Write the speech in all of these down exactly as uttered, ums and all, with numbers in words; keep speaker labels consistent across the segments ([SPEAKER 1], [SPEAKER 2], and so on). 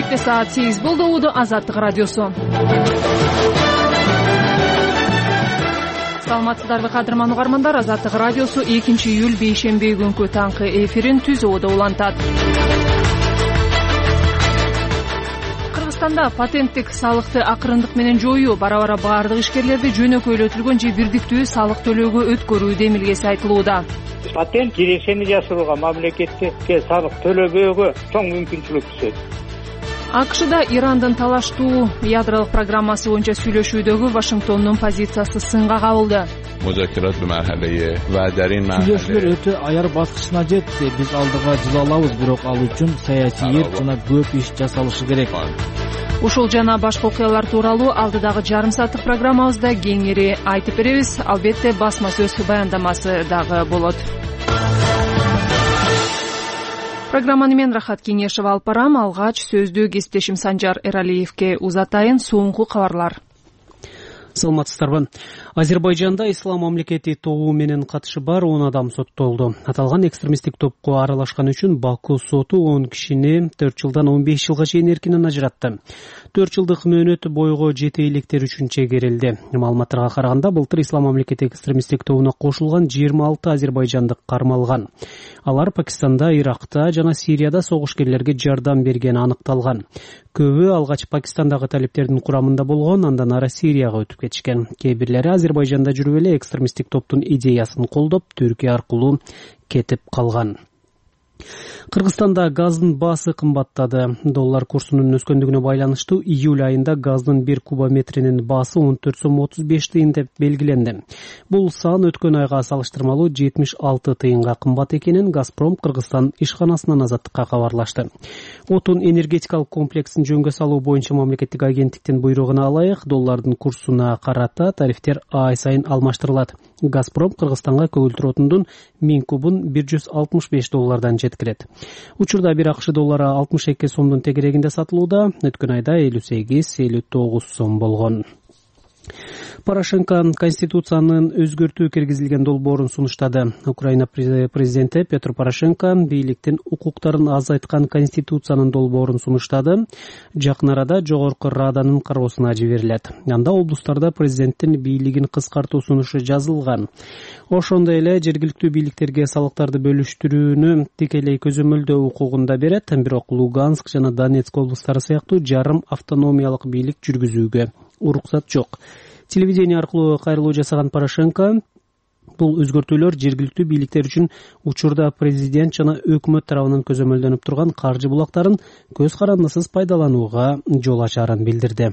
[SPEAKER 1] Кечте саат сегиз болду. Убуду Азаттык радиосу. Саламатсыздарбы кадырман угармандар. Азаттык радиосу экинчи июль бейшемби күнкү таңкы эфирин түзүүдө улантат. Кыргызстанда патенттик салыкты акырындык менен жоюу бара-бара баардык ишкерлерди жөнөкөйлөтүлгөн же бирдиктүү салык төлөөгө өткөрүү демилгеси айтылууда.
[SPEAKER 2] Патент кирешени жасырууга, мамлекетке салык төлөбөөгө чоң мүмкүнчүлүк түшөт.
[SPEAKER 1] АКШда Ирандын талаштуу ядролук программасы боюнча сүйлөшүүдөгү Вашингтондун позициясы сынга кабылды.
[SPEAKER 3] Сүйлөшүүлөр өтө аяр баскычына жетти. Биз алдыга жыла алабыз, бирок ал үчүн саясий эрк жана көп иш жасалышы керек.
[SPEAKER 1] Ушул жана башка окуялар тууралуу алдыдагы жарым сааттык программабызда кеңири айтып беребиз. Албетте басма сөз баяндамасы дагы болот. Программаны мен Рахат Кеңешева алып барам. Алгач сөздү кесиптешим Санжар Эралиевке узатайын. Соңку кабарлар.
[SPEAKER 4] Саламатсыздарбы. Азербайжанда ислам мамлекети тобу менен катышы бар он адам соттолду. Аталган экстремисттик топко аралашкан үчүн Баку соту он кишини төрт жылдан он беш жылга чейин эркинен ажыратты. төрт жылдык мөөнөт бойго жете электер үчүн чегерилди. Маалыматтарга караганда былтыр ислам мамлекети экстремисттик тобуна кошулган жыйырма алты азербайжандык кармалган. Алар Пакистанда, Иракта жана Сирияда согушкерлерге жардам бергени аныкталган. Көбү алгач Пакистандагы талиптердин курамында болгон, андан ары Сирияга өтүп кетишкен. Кээ бирлери Азербайжанда жүрүп эле экстремисттик топтун идеясын колдоп, Түркия аркылуу кетип калган. Кыргызстанда газдын баасы кымбаттады. Доллар курсунун өскөндүгүнө байланыштуу июль айында газдын бир кубометринин баасы он төрт сом отуз беш тыйын деп белгиленди. Бул сан өткөн айга салыштырмалуу жетимиш алты тыйынга кымбат экенин Газпром Кыргызстан ишканасынан Азаттыкка кабарлашты. Отун энергетикалык комплексин жөнгө салуу боюнча мамлекеттик агенттиктин буйругуна ылайык доллардын курсуна карата тарифтер ай сайын алмаштырылат. Газпром Кыргызстанга көгүлтүр отундун миң кубун бир жүз алтымыш беш доллардан жеткирет. Учурда бир акш доллары алтымыш эки сомдун тегерегинде сатылууда. Өткөн айда элүү сегиз элүү тогуз сом болгон. Порошенко Конституциянын өзгөртүү киргизилген долбоорун сунуштады. Украина президенти Петр Порошенко бийликтин укуктарын азайткан Конституциянын долбоорун сунуштады. Жакын арада Жогорку Раданын кароосуна жиберилет. Анда облустарда президенттин бийлигин кыскартуу сунушу жазылган. Ошондой эле жергиликтүү бийликтерге салыктарды бөлүштүрүүнү тикелей көзөмөлдөө укугун да берет. Бирок Луганск жана Донецк облустары сыяктуу жарым автономиялык бийлик жүргүзүүгө уруксат жок. Телевидение аркылуу кайрылуу жасаган Порошенко бул өзгөртүүлөр жергиликтүү бийликтер үчүн учурда президент жана өкмөт тарабынан көзөмөлдөнүп турган каржы булактарын көз карандысыз пайдаланууга жол ачарын билдирди.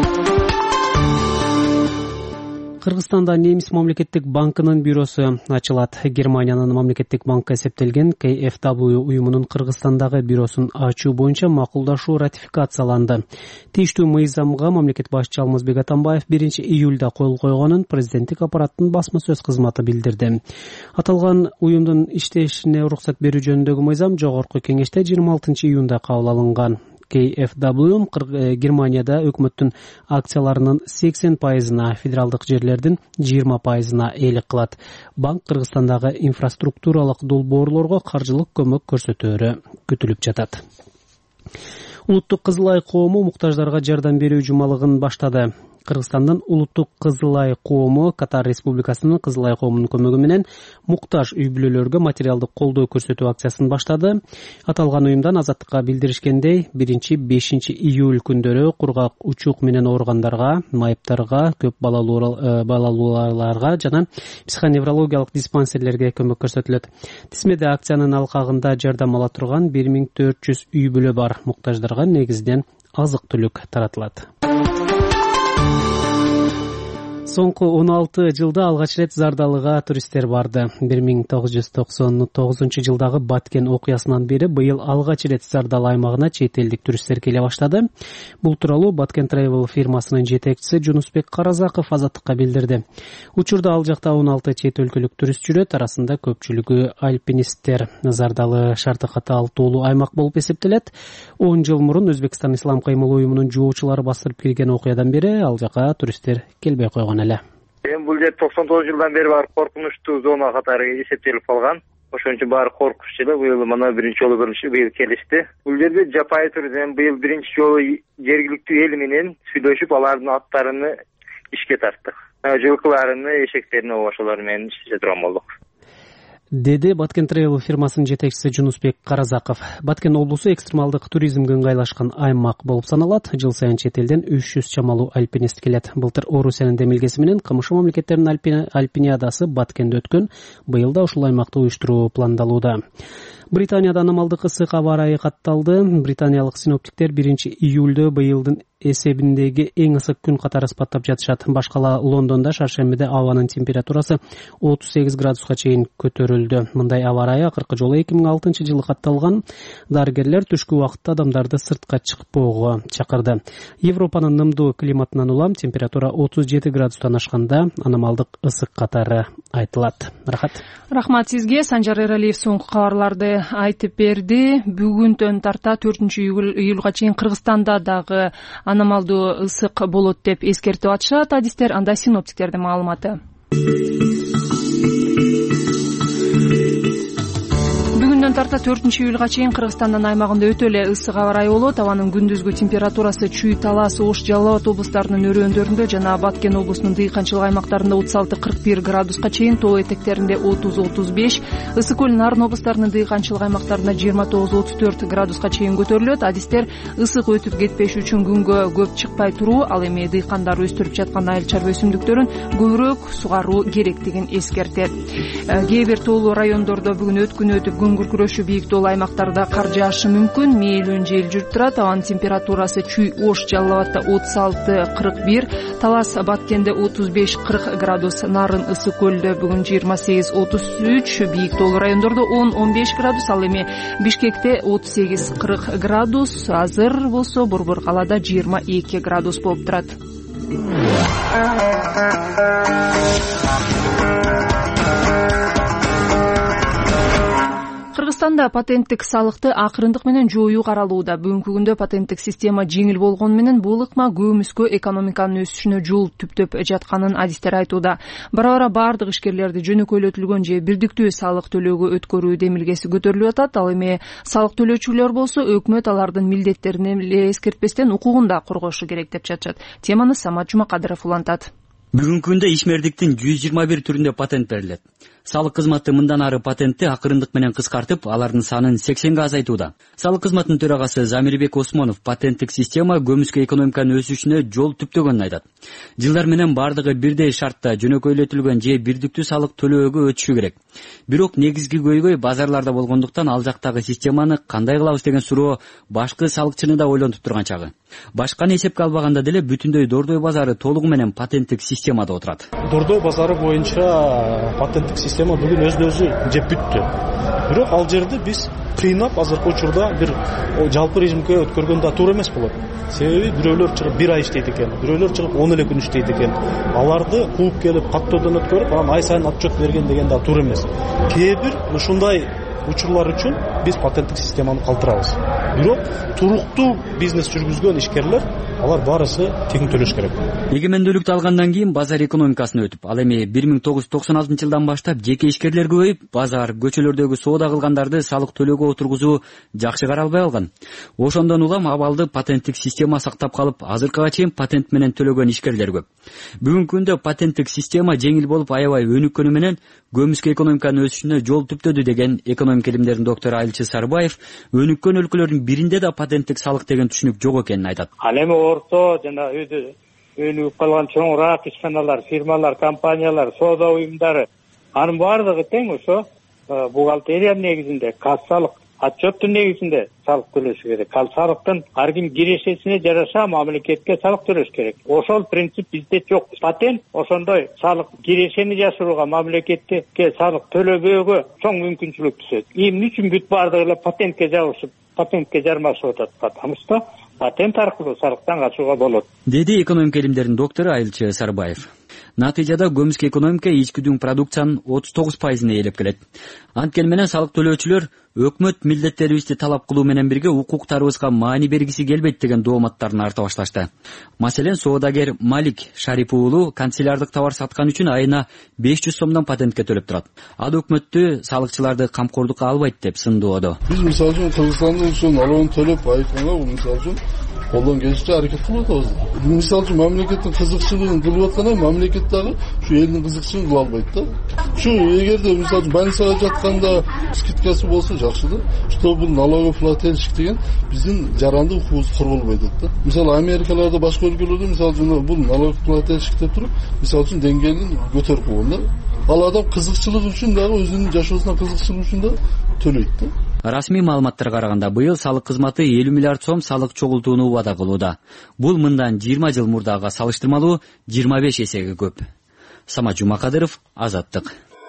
[SPEAKER 4] Кыргызстанда Немис мамлекеттик банкынын бюросу ачылат. Германиянын мамлекеттик банкка эсептелген кей эф дабл ю уюмунун Кыргызстандагы бюросун ачуу боюнча макулдашуу ратификацияланды. Тийиштүү мыйзамга мамлекет башчысы Алмазбек Атамбаев биринчи июлда кол койгонун президенттик аппараттын басма сөз кызматы билдирди. Аталган уюмдун иштешине уруксат берүү жөнүндөгү мыйзам жогорку кеңеште жыйырма алтынчы июнда кабыл алынган. кей эф дабл ю Германияда өкмөттүн акцияларынын сексен пайызына, федералдык жерлердин жыйырма пайызына ээлик кылат. Банк Кыргызстандагы инфраструктуралык долбоорлорго каржылык көмөк көрсөтөөрү күтүлүп жатат. Улуттук Кызыл Ай коому муктаждарга жардам берүү жумалыгын баштады. Кыргызстандын Улуттук Кызыл Ай коому Катар Республикасынын Кызыл Ай коомунун көмөгү менен муктаж үй бүлөлөргө материалдык колдоо көрсөтүү акциясын баштады. Аталган уюмдан Азаттыкка билдиришкендей, биринчи бешинчи июль күндөрү кургак учук менен ооругандарга, майыптарга, көп балалууларга жана психоневрологиялык диспансерлерге көмөк көрсөтүлөт. Тизмеде акциянын алкагында жардам ала турган бир миң төрт жүз үй бүлө бар. Муктаждарга негизинен азык-түлүк таратылат. Соңку он алты жылда алгач рет Зардалыга туристтер барды. бир миң тогуз жүз токсон тогузунчу жылдагы Баткен окуясынан бери быйыл алгач рет Зардалы аймагына чет элдик туристтер келе баштады. Бул тууралуу Баткен Travel фирмасынын жетекчиси Жунусбек Каразаков Азаттыкка билдирди. Учурда ал жакта он алты чет өлкөлүк турист жүрөт, арасында көпчүлүгү альпинисттер. Зардалы шарты катаалтуулуу аймак болуп эсептелет. он жыл мурун Өзбекстан Ислам кыймыл уюмунун жоочулары бастырып кирген окуядан бери ал жака туристтер келбей койгон. Эми
[SPEAKER 2] бул жер токсон тогуз жылдан бери бар коркунучтуу зона катары эсептелип калган. Ошон үчүн баары коркушчу эле. Быйыл мына биринчи жолу көрүнүшү быйыл келишти. Бул жерде жапайы түрдө быйыл биринчи жолу жергиликтүү эл менен сүйлөшүп, алардын аттарыны ишке тарттык. Жылкыларыны, эшектерини ошолор менен иштеше турган болдук,
[SPEAKER 4] деди Баткен Travel фирмасынын жетекчиси Жунусбек Каразаков. Баткен облусу экстремалдык туризмге ыңгайлашкан аймак болуп саналат. Жыл сайын чет элден үч жүз чамалуу альпинист келет. Былтыр Орусиянын демилгеси менен КМШ мамлекеттеринин альпиниадасы Баткенде өткөн. Быйыл да ушул аймакты уюштуруу пландалууда. Британияда аномалдык ысык аба ырайы катталды. Британиялык синоптиктер биринчи июлдө быйылдын эсебиндеги эң ысык күн катары ыспаттап жатышат. Башкала Лондондо шаршембиде абанын температурасы отуз сегиз градуска чейин көтөрүлдү. Мындай аба ырайы акыркы жолу эки миң алтынчы жылы катталган. Дарыгерлер түшкү убакытта адамдарды сыртка чыкпоого чакырды. Европанын нымдуу климатынан улам температура отуз жети градустан ашканда аномалдык ысык катары айтылат. Рахат.
[SPEAKER 1] Рахмат сизге. Санжар Эралиев соңку кабарларды айтып берди. Бүгүндөн тарта төртүнчү июлга чейин Кыргызстанда дагы аномалдуу ысык болот деп эскертип атышат адистер. Анда синоптиктердин маалыматы. Бүгүндөн тарта төртүнчү июлга чейин Кыргызстандын аймагында өтө эле ысык аба ырайы болот. Абанын күндүзгү температурасы Чүй, Талас, Ош, Жалал Абад облустарынын өрөөндөрүндө жана Баткен облусунун дыйканчылык аймактарында отуз алты кырк бир градуска чейин, тоо этектеринде отуз отуз беш, Ысык көл, Нарын облустарынын дыйканчылык аймактарында жыйырма тогуз отуз төрт градуска чейин көтөрүлөт. Адистер ысык өтүп кетпеш үчүн күнгө көп чыкпай туруу, ал эми дыйкандар өстүрүп жаткан айыл чарба өсүмдүктөрүн көбүрөөк сугаруу керектигин эскертет. Кээ бир тоолуу райондордо бүгүн өткүнү өтүп күн күркүрөшү, бийик тоолуу аймактарда кар жаашы мүмкүн. Мээлүүн жел жүрүп турат. Абанын температурасы Чүй, Ош, Жалал Абадта отуз алты кырк бир, Талас, Баткенде отуз беш кырк градус, Нарын, Ысык көлдө бүгүн жыйырма сегиз отуз үч, бийик тоолуу райондордо он он беш градус, ал эми Бишкекте отуз сегиз кырк градус, азыр болсо Борбор калаада жыйырма эки градус болуп турат. Кыргызстанда патенттик салыкты акырындык менен жоюу каралууда. Бүгүнкү күндө патенттик система жеңил болгону менен бул ыкма көмүскө экономиканын өсүшүнө жол түптөп жатканын адистер айтууда. Бара-бара бардык ишкерлерди жөнөкөйлөтүлгөн же бирдиктүү салык төлөөгө өткөрүү демилгеси көтөрүлүп атат. Ал эми салык төлөөчүлөр болсо өкмөт алардын милдеттерин эле эскертпестен укугун да коргошу керек деп жатышат. Теманы Самат Жумакадыров улантат.
[SPEAKER 5] Бүгүнкү күндө ишмердиктин жүз жыйырма бир түрүндө патент берилет. Салык кызматы мындан ары патентти акырындык менен кыскартып, алардын санын сексенге азайтууда. Салык кызматынын төрагасы Замирбек Осмонов патенттик система көмүскө экономиканын өсүшүнө жол түптөгөнүн айтат. Жылдар менен бардыгы бирдей шартта жөнөкөйлөтүлгөн же бирдиктүү салык төлөөгө өтүшү керек. Бирок негизги көйгөй базарларда болгондуктан ал жактагы системаны кандай кылабыз деген суроо башкы салыкчыны да ойлонтуп турган чагы. Башканы эсепке албаганда деле бүтүндөй Дордой базары толугу менен патенттик системада отурат.
[SPEAKER 6] Дордой базары боюнча патенттик система бүгүн өзү өзү жеп бүттү. Бирок ал жерде биз кыйнап азыркы учурда бир жалпы режимге өткөргөн да туура эмес болот. Себеби бирөөлөр чыгып бир ай иштейт экен, бирөөлөр чыгып он эле күн иштейт экен. Аларды кууп келип каттоодон өткөрүп, анан ай сайын отчет берген деген да туура эмес. Кээ бир ушундай учурлар үчүн биз патенттик системаны калтырабыз. Бирок туруктуу бизнес жүргүзгөн ишкерлер алар баарысы тегин төлөш керек.
[SPEAKER 5] Эгемендүүлүктү алгандан кийин базар экономикасына өтүп, ал эми бир миң тогуз жүз токсон алтынчы жылдан баштап жеке ишкерлер көбөйүп, базар, көчөлөрдөгү соода кылгандарды салык төлөөгө отургузуу жакшы каралбай калган. Ошондон улам абалды патенттик система сактап калып, азыркыга чейин патент менен төлөгөн ишкерлер көп. Бүгүнкү күндө патенттик система жеңил болуп, аябай өнүккөнү менен көмүскө экономиканын өсүшүнө жол түптөдү деген экономика илимдеринин доктору Айылчы Сарбаев өнүккөн өлкөлөрдүн биринде да патенттик салык деген түшүнүк жок экенин айтат.
[SPEAKER 2] Ал эми орто жана өнүгүп калган чоңураак ишканалар, фирмалар, компаниялар, соода уюмдары анын баардыгы тең ошо бухгалтерия негизинде, кассалык отчеттун негизинде салык төлөшү керек. Ал салыктын ар ким кирешесине жараша мамлекетке салык төлөш керек. Ошол принцип бизде жок. Патент ошондой салык кирешени жашырууга, мамлекетке салык төлөбөөгө чоң мүмкүнчүлүк түзөт. Эмне үчүн бүт бардыгы эле патентке жабышып, патентке жармашып атат? Потому патент аркылуу салыктан качууга болот,
[SPEAKER 5] деди экономика илимдеринин доктору Айылчы Сарбаев. Натыйжада көмүскө экономика ичкүдүн продукциянын отуз тогуз пайызын ээлеп келет. Анткени менен салык төлөөчүлөр өкмөт милдеттерибизди талап кылуу менен бирге укуктарыбызга маани бергиси келбейт деген дооматтарын арта башташты. Маселен, соодагер Малик Шарипов уулу канцелярлык товар саткан үчүн айына беш жүз сомдон патентке төлөп турат. Ал өкмөттү салыкчыларды камкордукка албайт деп сындоодо.
[SPEAKER 7] Биз мисалы үчүн Кыргызстандын ушул налогун төлөп айтканга бул мисалы үчүн колдон келишинче аракет кылып атабыз. Мисалы үчүн мамлекеттин кызыкчылыгын кылып атканда мамлекет дагы ушу элдин кызыкчылыгын кыла албайт да. Ушу эгерде мисалы үчүн больницага жатканда скидкасы болсо жакшы да. Что бул налогоплательщик деген биздин жарандык укугубуз корголбойт да. Мисалы Америкаларда башка өлкөлөрдө мисалы үчүн бул налогоплательщик деп туруп мисалы үчүн деңгээлин көтөрүп койгон да. Ал адам кызыкчылыгы үчүн дагы өзүнүн жашоосуна кызыкчылыгы үчүн да төлөйт да.
[SPEAKER 5] Расмий маалыматтарга караганда быйыл салык кызматы элүү миллиард сом салык чогултууну убада кылууда. Бул мындан жыйырма жыл мурдага салыштырмалуу жыйырма беш эсеге көп. Самат Жумакадыров, Азаттык.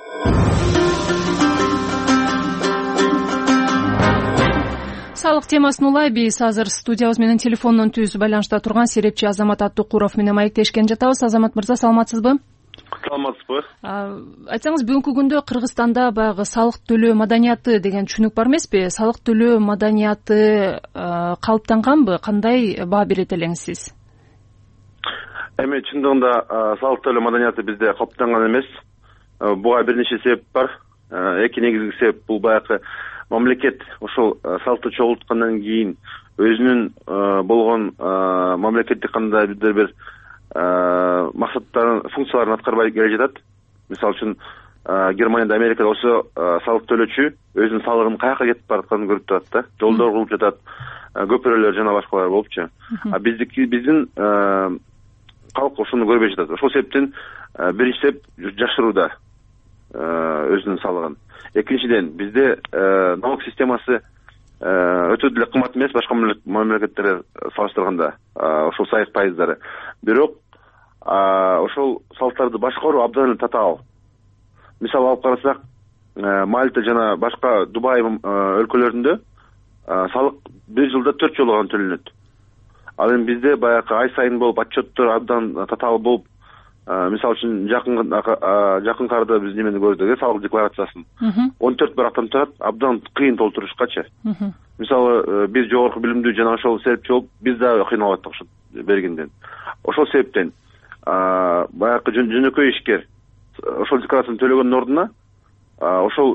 [SPEAKER 1] Салык темасын улай биз азыр студиябыз менен телефондон түз байланышта турган серепчи Азамат Аттукуров менен маектешкен жатабыз. Азамат мырза, саламатсызбы?
[SPEAKER 8] Саламатсызбы?
[SPEAKER 1] Айтсаңыз, бүгүнкү күндө Кыргызстанда баягы салык төлөө маданияты деген түшүнүк бар эмеспи? Салык төлөө маданияты калыптанганбы? Кандай баа берет элеңиз сиз?
[SPEAKER 8] Эми чындыгында салык төлөө маданияты бизде калыптанган эмес. Буга бир нече себеп бар. Эки негизги себеп бул баягы мамлекет ошол салыкты чогулткандан кийин өзүнүн болгон мамлекеттик кандайдыр бир максаттарын, функцияларын аткарбай келе жатат. Мисалы үчүн Германияда, Америкада ошо салык төлөөчү өзүнүн салыгын каяка кетип баратканын көрүп турат да. Жолдор кылып жатат, көпүрөлөр жана башкалар болупчу. А биздики биздин калк ошону көрбөй жатат. Ошол себептен биринчи себеп жашырууда өзүнүн салыгын. Экинчиден, бизде налог системасы өтө деле кымбат эмес башка мамлекеттерге салыштырганда, ошол сайык пайыздары. Бирок ошол салыктарды башкаруу абдан эле татаал. Мисалы алып карасак, Мальта жана башка Дубай өлкөлөрүндө салык бир жылда төрт жолу гана төлөнөт. Ал эми бизде баягы ай сайын болуп, отчеттор абдан татаал болуп, мисалы үчүн жакын жакын арада биз немени көрдүк, салык декларациясын он төрт барактан турат, абдан кыйын толтурушкачы. Мисалы биз жогорку билимдүү жана ошол себепчи болуп, биз дагы кыйналып аттык ошо бергенден. Ошол себептен баягы жөнөкөй ишкер ошол декларацияны төлөгөндүн ордуна ошол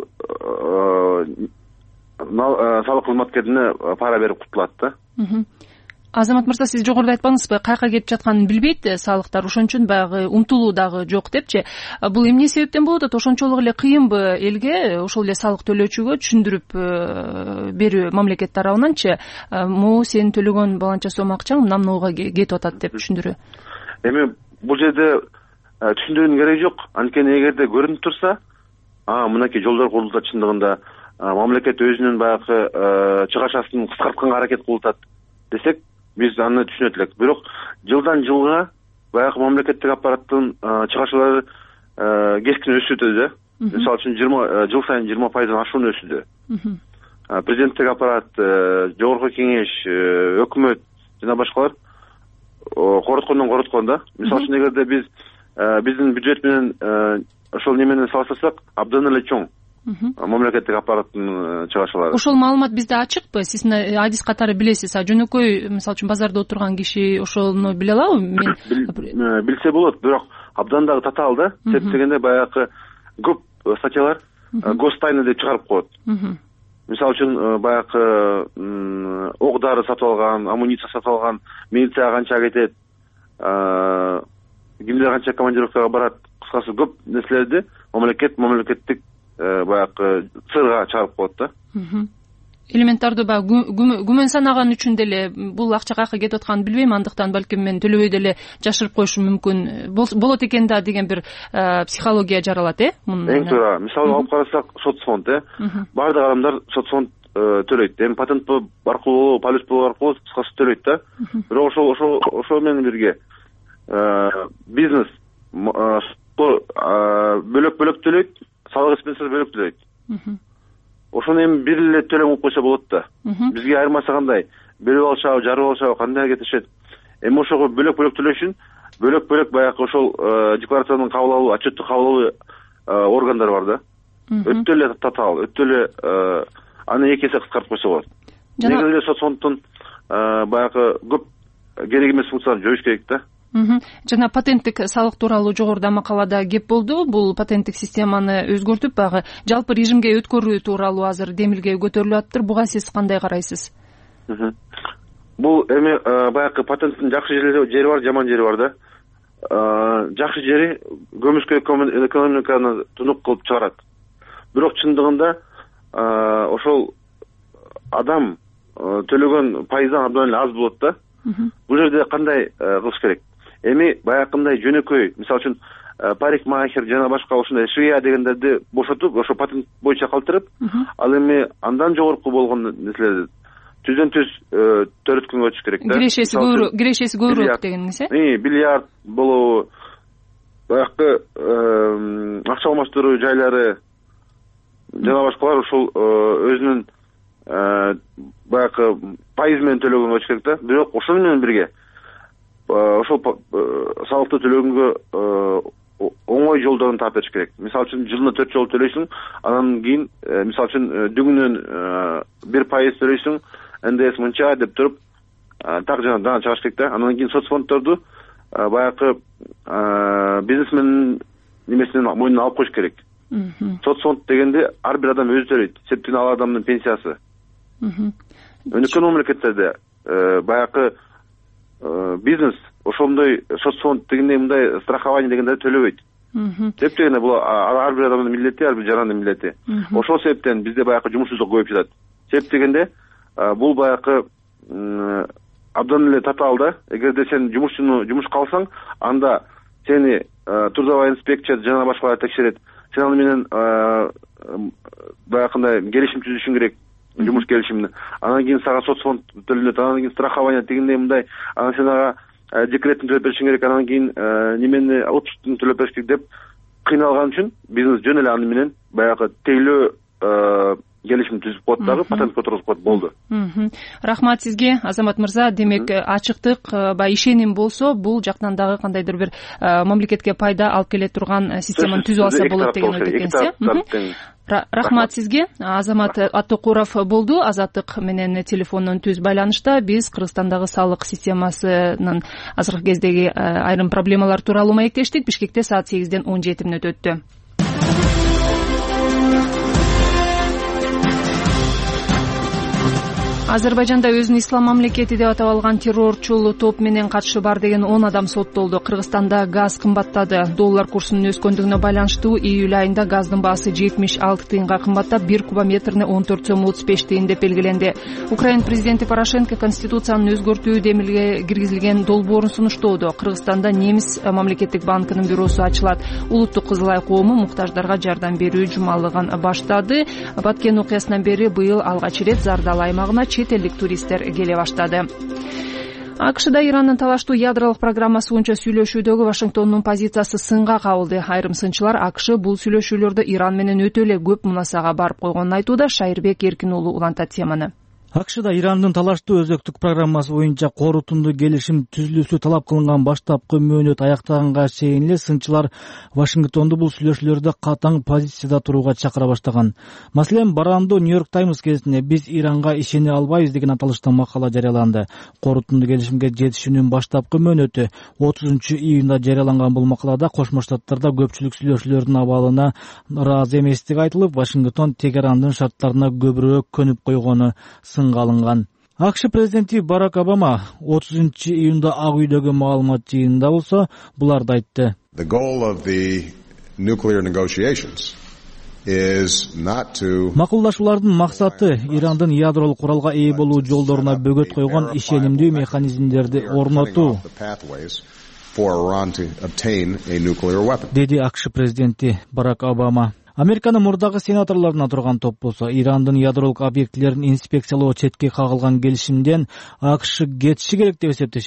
[SPEAKER 8] салык кызматкерине пара берип кутулат да.
[SPEAKER 1] Азамат мырза, сиз жогоруда айтпаңызбы, каяка кетип жатканын билбейт салыктар, ошон үчүн баягы умтулуу дагы жок депчи. Бул эмне себептен болуп атат? Ошончолук эле кыйынбы элге, ошол эле салык төлөөчүгө түшүндүрүп берүү мамлекет тарабынанчы, могу сенин төлөгөн баланча сом акчаң мына мынауга кетип атат деп түшүндүрүү?
[SPEAKER 8] Эми бул жерде түшүндүрүүнүн кереги жок. Анткени эгерде көрүнүп турса, а мынакей жолдор курулса, чындыгында мамлекет өзүнүн баягы чыгашасын кыскартканга аракет кылып атат десек, биз аны түшүнөт элек. Бирок жылдан жылга баягы мамлекеттик аппараттын чыгашалары кескин өсүүдө да. Мисалы үчүн жыл сайын жыйырма пайыздан ашуун өсүүдө. Президенттик аппарат, жогорку кеңеш, өкмөт жана башкалар короткондон короткон да. Мисалы үчүн эгерде биз биздин бюджет менен ошол немени салыштырсак, абдан эле чоң мамлекеттик аппараттын чыгашалары.
[SPEAKER 1] Ошол маалымат бизде ачыкпы? Сиз адис катары билесиз, а жөнөкөй мисалы үчүн базарда отурган киши ошону биле алабы?
[SPEAKER 8] Мен билсе болот, бирок абдан дагы татаал да. Себеп дегенде баягы көп статьялар гостайна деп чыгарып коет. Мисалы үчүн баягы ок дары сатып алган, амуниция сатып алган, милицияга канча кетет, кимдер канча командировкага барат, кыскасы көп нерселерди мамлекет мамлекеттик баягы сырга чыгарып коет да.
[SPEAKER 1] Элементарды баягы күмөн санаган үчүн деле бул акча каяка кетип атканын билбейм, андыктан балким мен төлөбөй деле жашырып коюшум мүмкүн болот экен да деген бир психология жаралат, э?
[SPEAKER 8] Эң туура. Мисалы алып карасак, соцфонд, э? Бардык адамдар соцфонд төлөйт. Эми патент аркылуу, полис аркылуу кыскасы төлөйт да. Бирок ошол ошол ошол менен бирге бизнес бөлөк-бөлөк төлөйт, салык экспенсиясы бөлөк төлөйт. Ошону эми бир эле төлөм кылып койсо болот да. Бизге айырмасы кандай? Бөлүп алышабы, жарып алышабы, кандай кетишет? Эми ошого бөлөк-бөлөк төлөө үчүн бөлөк бөлөк баягы ошол декларациянын кабыл алуу отчетту кабыл алуу органдары бар да. Өтө эле татаал, өтө эле аны эки эсе кыскартып койсо болот. Негизи эле сот фонддун баягы көп керек эмес функцияларын жоюш керек да.
[SPEAKER 1] Жана патенттик салык тууралуу жогоруда макалада кеп болду. Бул патенттик системаны өзгөртүп баягы жалпы режимге өткөрүү тууралуу азыр демилге көтөрүлүп атыптыр. Буга сиз кандай карайсыз?
[SPEAKER 8] Бул эми баягы патенттин жакшы жери бар, жаман жери бар да. Жакшы жери көмүшкө экономиканы тунук кылып чыгарат. Бирок чындыгында ошол адам төлөгөн пайыздан абдан эле аз болот да. Бул жерде кандай кылыш керек? Эми баягындай жөнөкөй, мисалы үчүн парикмахер жана башка ушундай швея дегендерди бошотуп, ошо патент боюнча калтырып, ал эми андан жогорку болгон нерселерди түздөн түз төрөткөнгө өтүш керек да.
[SPEAKER 1] Кирешеси көбүрөөк, кирешеси көбүрөөк дегениңиз э?
[SPEAKER 8] Бильярд болобу, баягы акча алмаштыруу жайлары жана башкалар ушул өзүнүн баягы пайыз менен төлөгөнгө өтүш керек да. Бирок ошол менен бирге ошол салыкты төлөгөнгө оңой жолдорун таап бериш керек. Мисалы үчүн жылына төрт жолу төлөйсүң, анан кийин мисалы үчүн дүңүнөн бир пайыз төлөйсүң, эн дэ эс мынча деп туруп так жана дана чыгыш керек да. Анан кийин соцфонддорду баягы бизнесмендин немесинен мойнуна алып коюш керек. Соцфонд дегенде ар бир адам өзү төлөйт. Себептен ал адамдын пенсиясы. Өнүккөн мамлекеттерде баягы бизнес ошондой соцфонд дегендей мындай страхование дегендерди төлөбөйт. Себеп дегенде бул ар бир адамдын милдети, ар бир жарандын милдети. Ошол себептен бизде баягы жумушсуздук көбөйүп жатат. Себеп дегенде бул баягы абдан эле татаал да. Эгерде сен жумушчуну жумушка алсаң, анда сени трудовая инспекция жана башкалар текшерет. Сен аны менен баягындай келишим түзүшүң керек. Жумуш келишимини. Анан кийин сага соцфонд төлөнөт, анан кийин страхование дегендей мындай, анан сен ага декреттин төлөп беришиң керек, анан кийин немени отпусктун төлөп бериш керек деп кыйналган үчүн бизнес жөн эле аны менен баягы тейлөө келишим түзүп коет дагы, патент которгузуп коет, болду.
[SPEAKER 1] Рахмат сизге, Азамат мырза. Демек, ачыктык, баягы ишеним болсо, бул жактан дагы кандайдыр бир мамлекетке пайда алып келе турган системаны түзүп алса болот деген ойдо экенсиз. Рахмат сизге. Азамат Аттыкуров болду. Азаттык менен телефондон түз байланышта. Биз Кыргызстандагы салык системасынын азыркы кездеги айрым проблемалар тууралуу маектештик. Бишкекте саат сегизден он жети мүнөт өттү. Азербайжанда өзүн ислам мамлекети деп атап алган террорчул топ менен катышы бар деген он адам соттолду. Кыргызстанда газ кымбаттады. Доллар курсунун өскөндүгүнө байланыштуу июль айында газдын баасы жетимиш алты тыйынга кымбаттап, бир кубометрине он төрт сом отуз беш тыйын деп белгиленди. Украин президенти Порошенко конституцияны өзгөртүү демилге киргизилген долбоорун сунуштоодо. Кыргызстанда Немис мамлекеттик банкынын бюросу ачылат. Улуттук Кызыл Ай коому муктаждарга жардам берүү жумалыгын баштады. Баткен окуясынан бери быйыл алгач ирет Зардал аймагына чет элдик туристтер келе баштады. АКШда Ирандын талаштуу ядролук программасы боюнча сүйлөшүүдөгү Вашингтондун позициясы сынга кабылды. Айрым сынчылар АКШ бул сүйлөшүүлөрдө Иран менен өтө эле көп мунасага барып койгонун айтууда. Шайырбек Эркин уулу улантат теманы.
[SPEAKER 3] АКШда Ирандын талаштуу өзөктүк программасы боюнча корутунду келишим түзүлүүсү талап кылынган баштапкы мөөнөт аяктаганга чейин эле сынчылар Вашингтонду бул сүйлөшүүлөрдө катаң позицияда турууга чакыра баштаган. Маселен, бараандуу Нью-Йорк Таймс гезитинде биз Иранга ишене албайбыз деген аталышта макала жарыяланды. Корутунду келишимге жетишүүнүн баштапкы мөөнөтү отузунчу июнда жарыяланган бул макалада Кошмо Штаттарда көпчүлүк сүйлөшүүлөрдүн абалына ыраазы эместиги айтылып, Вашингтон Тегерандын шарттарына көбүрөөк көнүп койгону алынган. АКШ президенти Барак Обама отузунчу июнда Ак үйдөгү маалымат жыйынында болсо буларды айтты. Макулдашуулардын максаты Ирандын ядролук куралга ээ болуу жолдоруна бөгөт койгон ишенимдүү механизмдерди орнотуу, деди АКШ президенти Барак Обама. Американын мурдагы сенаторлорунан турган топ болсо Ирандын ядролук объектилерин инспекциялоо четке кагылган келишимден АКШ кетиши керек деп эсептешет.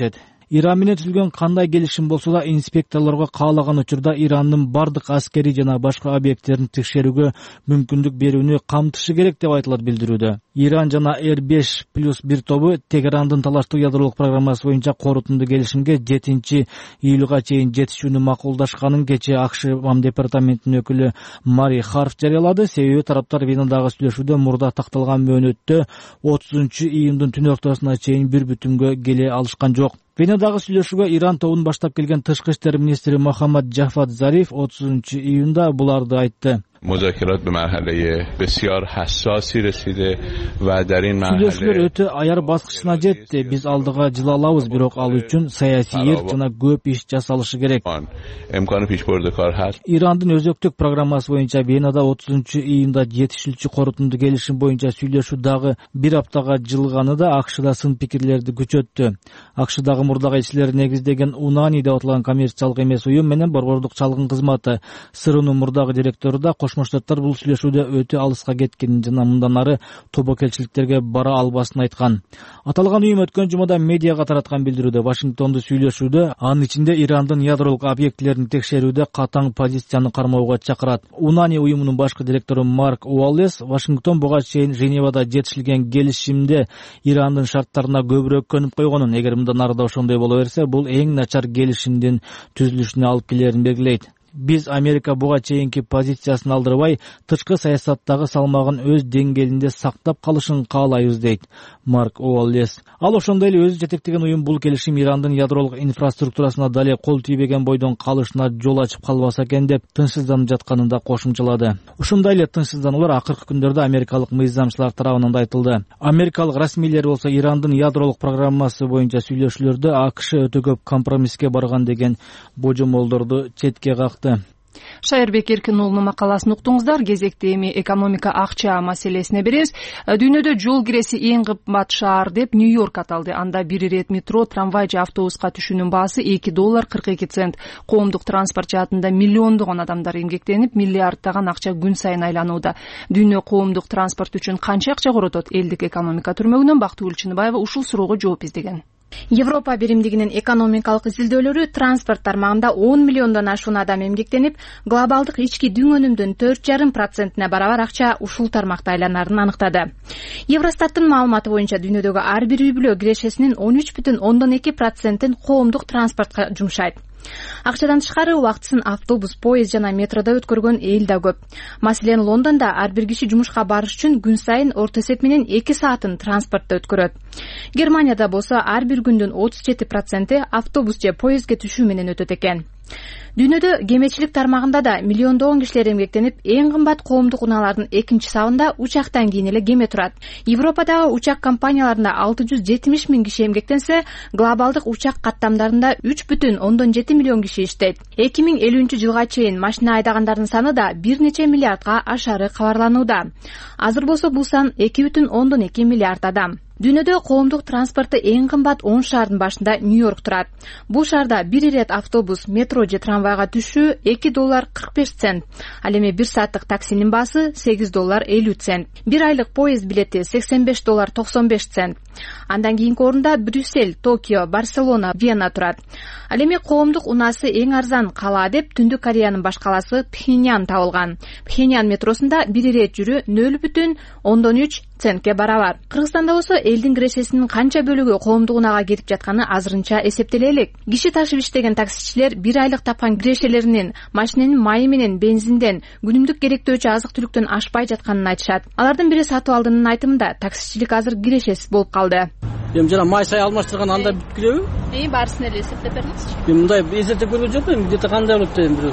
[SPEAKER 3] Иран менен түзүлгөн кандай келишим болсо да инспекторлорго каалаган учурда Ирандын бардык аскерий жана башка объекттерин текшерүүгө мүмкүндүк берүүнү камтышы керек деп айтылат билдирүүдө. Иран жана эр беш плюс бир тобу Тегерандын талаштуу ядролук программасы боюнча корутунду келишимге жетинчи июлга чейин жетишүүнү макулдашканын кечээ АКШ МАМ департаментинин өкүлү Мари Харф жарыялады. Себеби тараптар Венадагы сүйлөшүүдө мурда такталган мөөнөттө отузунчу июндун түн ортосуна чейин бир бүтүмгө келе алышкан жок. Венадагы сүйлөшүүгө Иран тобун баштап келген тышкы иштер министри Мохаммад Джафад Зариф отузунчу июнда буларды айтты.
[SPEAKER 9] مذاکرات به مرحله بسیار حساسی رسیده و در این مرحله
[SPEAKER 3] сүйлөшүүлөр өтө аяр баскычына жетти. Биз алдыга жыла алабыз, бирок ал үчүн саясий эрк жана көп иш жасалышы керек.
[SPEAKER 9] имканы пешбурди кор хаст.
[SPEAKER 3] Ирандын өзөктүк программасы боюнча Венада отузунчу июнда жетишүүчү корутунду келишим боюнча сүйлөшүү дагы бир аптага жылганы да АКШда сын пикирлерди күчөттү. АКШдагы мурдагы элчилери негиздеген Унани деп аталган коммерциялык эмес уюм менен борбордук чалгын кызматы СРУнун мурдагы директору да Кошмо Штаттар бул сүйлөшүүдө өтө алыска кеткенин жана мындан ары тобокелчиликтерге бара албасын айткан. Аталган уюм өткөн жумада медиага тараткан билдирүүдө Вашингтонду сүйлөшүүдө, анын ичинде Ирандын ядролук объектилерин текшерүүдө катаң позицияны кармоого чакырат. Унани уюмунун башкы директору Марк Уоллес Вашингтон буга чейин Женевада жетишилген келишимде Ирандын шарттарына көбүрөөк көнүп койгонун, эгер мындан ары да ошондой боло берсе, бул эң начар келишимдин түзүлүшүнө алып келерин белгилейт. Биз Америка буга чейинки позициясын алдырбай, тышкы саясаттагы салмагын өз деңгээлинде сактап калышын каалайбыз, дейт Марк Уоллес. Ал ошондой эле өзү жетектеген уюм бул келишим Ирандын ядролук инфраструктурасына дале кол тийбеген бойдон калышына жол ачып калбаса экен деп тынчсызданып жатканын да кошумчалады. Ошондой эле тынчсыздануулар акыркы күндөрдө америкалык мыйзамчылар тарабынан да айтылды. Америкалык расмийлер болсо Ирандын ядролук программасы боюнча сүйлөшүүлөрдө АКШ өтө көп компромисске барган деген божомолдорду четке какты.
[SPEAKER 1] Шайырбек Эркин уулунун макаласын уктуңуздар. Кезекте эми экономика акча маселесине беребиз. Дүйнөдө жол киреси эң кымбат шаар деп Нью-Йорк аталды. Анда бир ирет метро, трамвай же автобуска түшүүнүн баасы эки доллар кырк эки цент. Коомдук транспорт жаатында миллиондогон адамдар эмгектенип, миллиарддаган акча күн сайын айланууда. Дүйнө коомдук транспорт үчүн канча акча коротот? Элдик экономика түрмөгүнөн Бактыгүл Чыныбаева ушул суроого жооп издеген.
[SPEAKER 10] Европа биримдигинин экономикалык изилдөөлөрү транспорт тармагында он миллиондон ашуун адам эмгектенип, глобалдык ички дүң өнүмдүн төрт жарым процентине барабар акча ушул тармакта айланарын аныктады. Евростаттын маалыматы боюнча дүйнөдөгү ар бир үй бүлө кирешесинин он үч бүтүн ондон эки процентин коомдук транспортко жумшайт. Акчадан тышкары убактысын автобус, поезд жана метродо өткөргөн эл да көп. Маселен, Лондондо ар бир киши жумушка барыш үчүн күн сайын орто эсеп менен эки саатын транспортто өткөрөт. Германияда болсо ар бир күндүн отуз жети проценти автобус же поездге түшүү менен өтөт экен. Дүйнөдө кемечилик тармагында да миллиондогон кишилер эмгектенип, эң кымбат коомдук унаалардын экинчи сабында учактан кийин эле кеме турат. Европадагы учак компанияларында алты жүз жетимиш миң киши эмгектенсе, глобалдык учак каттамдарында үч бүтүн ондон жети миллион киши иштейт. эки миң элүүнчү жылга чейин машина айдагандардын саны да бир нече миллиардга ашары кабарланууда. Азыр болсо бул сан эки бүтүн ондон эки миллиард адам. Дүйнөдө коомдук транспорту эң кымбат он шаардын башында Нью-Йорк турат. Бул шаарда бир ирет автобус, метро же трамвайга түшүү эки доллар кырк беш цент. Ал эми бир сааттык таксинин баасы сегиз доллар элүү цент. Бир айлык поезд билети сексен беш доллар токсон беш цент. Андан кийинки орунда Брюссель, Токио, Барселона, Вена турат. Ал эми коомдук унаасы эң арзан кала деп Түндүк Кореянын баш каласы Пхеньян табылган. Пхеньян метросунда бир ирет жүрүү нөл бүтүн ондон үч центке барабар. Кыргызстанда болсо элдин кирешесинин канча бөлүгү коомдук унага кетип жатканы азырынча эсептеле элек. Киши ташып иштеген таксичилер бир айлык тапкан кирешелеринин машиненин майы менен бензинден, күнүмдүк керектөөчү азык түлүктөн ашпай жатканын айтышат. Алардын бири сатып алдынын айтымында таксичилик азыр кирешесиз болуп калды.
[SPEAKER 11] Эми жана май сай алмаштырган анда бүтүп келеби?
[SPEAKER 10] Эми баарысын эле эсептеп бериңизчи.
[SPEAKER 11] Эми мындай эсептеп көргөн жокмун, эми где-то кандай болот дейм бир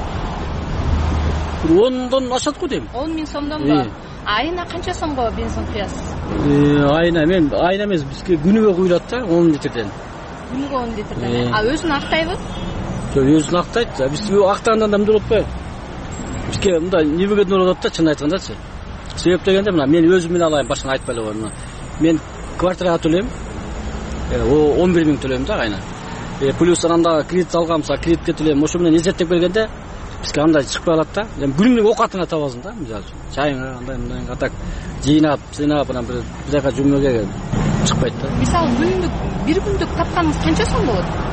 [SPEAKER 11] ондон ашат го дейм.
[SPEAKER 10] он миң сомдонбу? Айына канча сомго бензин куясыз?
[SPEAKER 11] Айына мен айына эмес, бизге күнүгө куюлат да он литрден.
[SPEAKER 10] Күнүгө он литрден. А өзүн актайбы?
[SPEAKER 11] Жок, өзүн актайт. Бизге актагандан да мындай болуп атпайбы? Бизге мындай небегеден болуп атат да, чын айткандачы. Себеп дегенде мына мен өзүм менен алайын, башканы айтпай эле коймун. Мен квартирага төлөйм. он бир миң төлөйм да айына. Плюс анда кредит алганмса, кредитке төлөйм. Ошо менен эсептеп бергенде бизге андай чыкпай калат да. Эми күнүмдүк оокатыңа табасың да, мисалы үчүн. Чайыңа андай мындай атак жыйнап, сыйнап анан бир жака жумууга чыкпайт да.
[SPEAKER 10] Мисалы күндүк бир күндүк тапканыңыз канча сом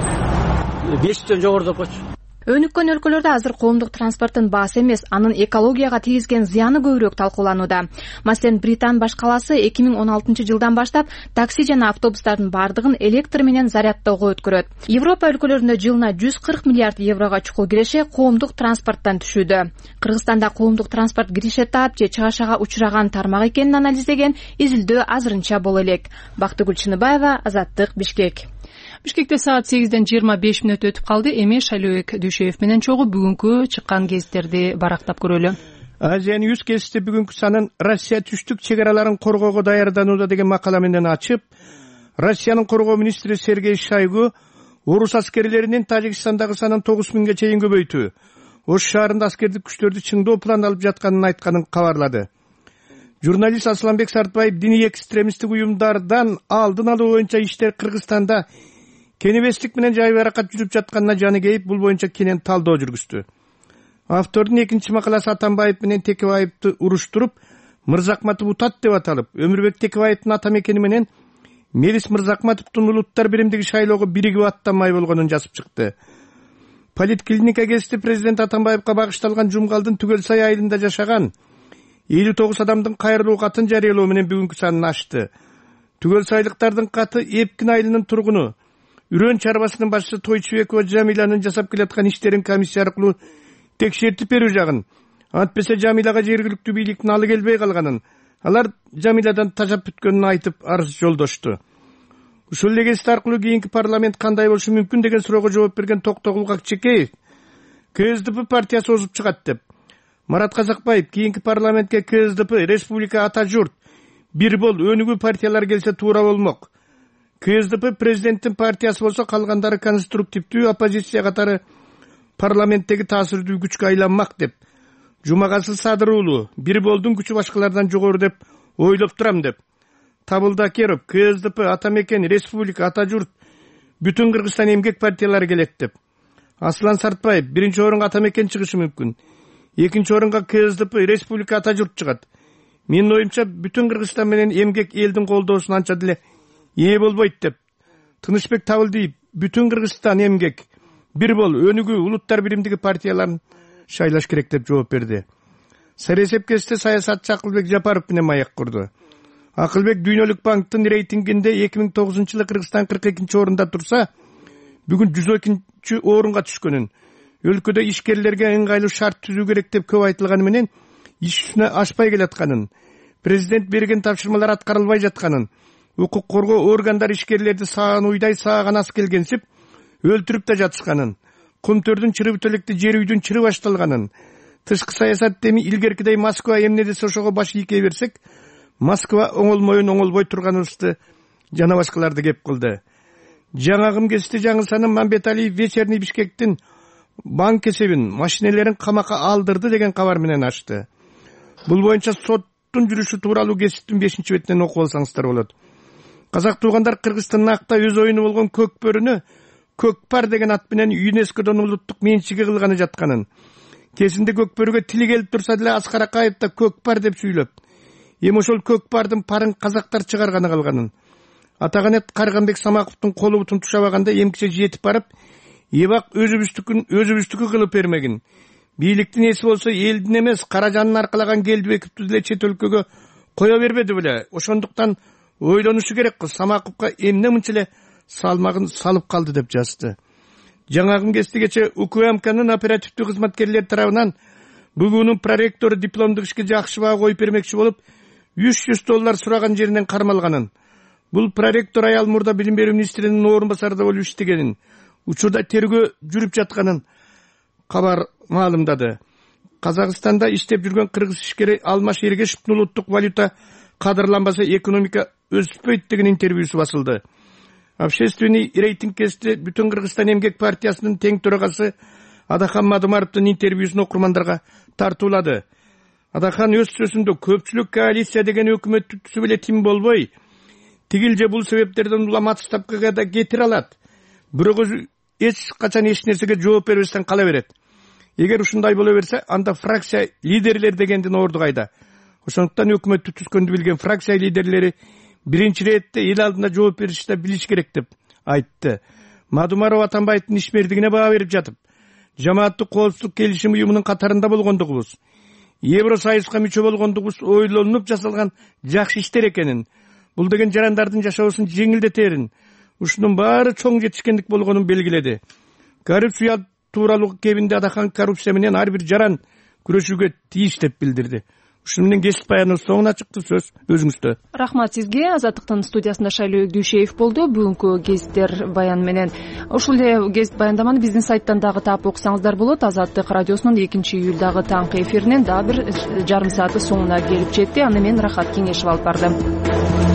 [SPEAKER 10] болот?
[SPEAKER 11] беш жүздөн жогору деп койчу.
[SPEAKER 10] Өнүккөн өлкөлөрдө азыр коомдук транспорттун баасы эмес, анын экологияга тийгизген зыяны көбүрөөк талкууланууда. Маселен, Британ баш калаасы эки миң он алтынчы жылдан баштап такси жана автобустардын бардыгын электр менен зарядтоого өткөрөт. Европа өлкөлөрүндө жылына жүз кырк миллиард еврого чукул киреше коомдук транспорттан түшүүдө. Кыргызстанда коомдук транспорт киреше таап же чыгашага учураган тармак экенин анализдеген изилдөө азырынча боло элек. Бактыгүл Чыныбаева, Азаттык, Бишкек.
[SPEAKER 1] Бишкекте саат сегизден жыйырма беш мүнөт өтүп калды. Эми Шайлообек Дүйшөев менен чогуу бүгүнкү чыккан гезиттерди барактап көрөлү.
[SPEAKER 12] Азия Ньюс гезити бүгүнкү санын Россия түштүк чек араларын коргоого даярданууда деген макала менен ачып, Россиянын коргоо министри Сергей Шойгу орус аскерлеринин Тажикстандагы санын тогуз миңге чейин көбөйтүү, Ош шаарында аскердик күчтөрдү чыңдоо план алып жатканын айтканын кабарлады. Журналист Асланбек Сартбаев диний экстремисттик уюмдардан алдын алуу боюнча иштер Кыргызстанда кенебестик менен жайбаракат жүрүп жатканына жаны кейип, бул боюнча кенен талдоо жүргүздү. Автордун экинчи макаласы Атамбаев менен Текебаевди уруштуруп, Мырзакматов утат деп аталып, Өмүрбек Текебаевдин ата мекени менен Мелис Мырзакматовдун улуттар биримдиги шайлоого биригип аттанмай болгонун жазып чыкты. Политклиника гезити президент Атамбаевга багышталган Жумгалдын Түгөлсай айылында жашаган элүү тогуз адамдын кайрылуу катын жарыялоо менен бүгүнкү санын ачты. Түгөлсайлыктардын каты Эпкин айылынын тургуну, Үрөн чарбасынын башчысы Тойчубекова Жамиланын жасап келаткан иштерин комиссия аркылуу текшертип берүү жагын, антпесе Жамилага жергиликтүү бийликтин алы келбей калганын, алар Жамиладан тажап бүткөнүн айтып арыз жолдошту. Ушул эле гезит аркылуу кийинки парламент кандай болушу мүмкүн деген суроого жооп берген Токтогул Акчекеев КСДП партиясы озуп чыгат деп. Марат Казакбаев кийинки парламентке КСДП, Республика, Ата журт, Бир бол, Өнүгүү партиялар келсе туура болмок. КСДП президенттин партиясы болсо калгандары конструктивдүү оппозиция катары парламенттеги таасирдүү күчкө айланмак деп. Жумагасы Садыр уулу Бир болдун күчү башкалардан жогору деп ойлоп турам деп. Табылды Акеров КСДП, Ата мекен, Республика, Ата журт, бүтүн Кыргызстан эмгек партиялары келет деп. Аслан Сартбаев биринчи орунга Ата мекен чыгышы мүмкүн. Экинчи орунга КСДП, Республика, Ата журт чыгат. Менин оюмча бүтүн Кыргызстан менен эмгек элдин колдоосуна анча деле ээ болбойт деп. Тынычбек Табылдиев бүтүн Кыргызстан эмгек, Бир бол, Өнүгүү, улуттар биримдиги партияларын шайлаш керек деп жооп берди. Саясат гезити саясатчы Акылбек Жапаров менен маек курду. Акылбек Дүйнөлүк банктын рейтингинде эки миң тогузунчу жылы Кыргызстан кырк экинчи орунда турса, бүгүн жүз экинчи орунга түшкөнүн, өлкөдө ишкерлерге ыңгайлуу шарт түзүү керек деп көп айтылганы менен иш үстүнө ашпай келатканын, президент берген тапшырмалар аткарылбай жатканын, укук коргоо органдары ишкерлерди сааган уйдай сааган ас келгенсип өлтүрүп да жатышканын, Кумтөрдүн чыры бүтөлекти жер үйдүн чыры башталганын, тышкы саясат деми илгеркидей Москва эмне десе ошого баш ийке берсек, Москва оңолмоюн оңолбой турганыбызды жана башкаларды кеп кылды. Жаңагым гезити жаңы санын Мамбеталиев Вечерний Бишкектин банк эсебин, машинелерин камакка алдырды деген кабар менен ачты. Бул боюнча соттун жүрүшү тууралуу гезиттин бешинчи бетинен окуп алсаңыздар болот. Казак туугандар Кыргызстандын акта өз оюну болгон көк бөрүнү Көкпар деген ат менен ЮНЕСКОдон улуттук менчиги кылганы жатканын, кесинде көкбөрүгө тили келип турса деле Аскар Акаев да көкпар деп сүйлөп, эми ошол көкпардын парын казактар чыгарганы калганын, Атаганет Карганбек Самаковдун колу бутун тушабаганда эмкисе жетип барып, эбак өзүбүздүкүн өзүбүздүкү кылып бермегин. Бийликтин эси болсо элдин эмес, Каражандын аркалаган Келдибековду деле чет өлкөгө кое бербеди беле. Ошондуктан ойлонушу керек. Самаковго эмне мынча эле салмагын салып калды деп жазды. Жаңагым гезитигече УКМКнын оперативдүү кызматкерлери тарабынан бүгүнүн проректору дипломдук ишке жакшы баа коюп бермекчи болуп, үч жүз доллар сураган жеринен кармалганын. Бул проректор аял мурда билим берүү министринин орун басары болуп иштегенин, учурда тергөө жүрүп жатканын кабар маалымдады. Казакстанда иштеп жүргөн кыргыз ишкери Алмаш Эргешевдин улуттук валюта кадрланбаса экономика өспөйт деген интервьюсу басылды. Общественный рейтинг гезити бүтүн Кыргызстан эмгек партиясынын тең төрагасы Адахан Мадымаровдун интервьюсун окурмандарга тартуулады. Адахан өз сөзүндө көпчүлүк коалиция деген өкмөт түзүү беле тим болбой, тигил же бул себептерден улам отставкага да кетире алат. Бирок өзү эч качан эч нерсеге жооп бербестен кала берет. Эгер ушундай боло берсе, анда фракция лидерлер дегендин орду кайда? Ошондуктан өкмөттү түзгөндү билген фракция лидерлери биринчи иретте эл алдында жооп беришти билиш керек деп айтты. Мадумаров Атамбаевдин ишмердигине баа берип жатып, жамааттык коопсуздук келишим уюмунун катарында болгондугубуз, Евросоюзга мүчө болгондугубуз ойлонуп жасалган жакшы иштер экенин, бул деген жарандардын жашоосун жеңилдетерин, ушунун баары чоң жетишкендик болгонун белгиледи. Коррупция тууралуу кебинде Адахан коррупция менен ар бир жаран күрөшүүгө тийиш деп билдирди. Ушуну менен кесип баяныбыз соңуна чыкты. Сөз өзүңүздө.
[SPEAKER 1] Рахмат сизге. Азаттыктын студиясында Шайлоо Дүйшеев болду. Бүгүнкү гезиттер баян менен ушул эле гезит баяндаманы биздин сайттан дагы таап окусаңыздар болот. Азаттык радиосунун экинчи июлдагы таңкы эфиринен дагы бир жарым сааты соңуна келип жетти. Аны мен Рахат Кеңешев алып бардым.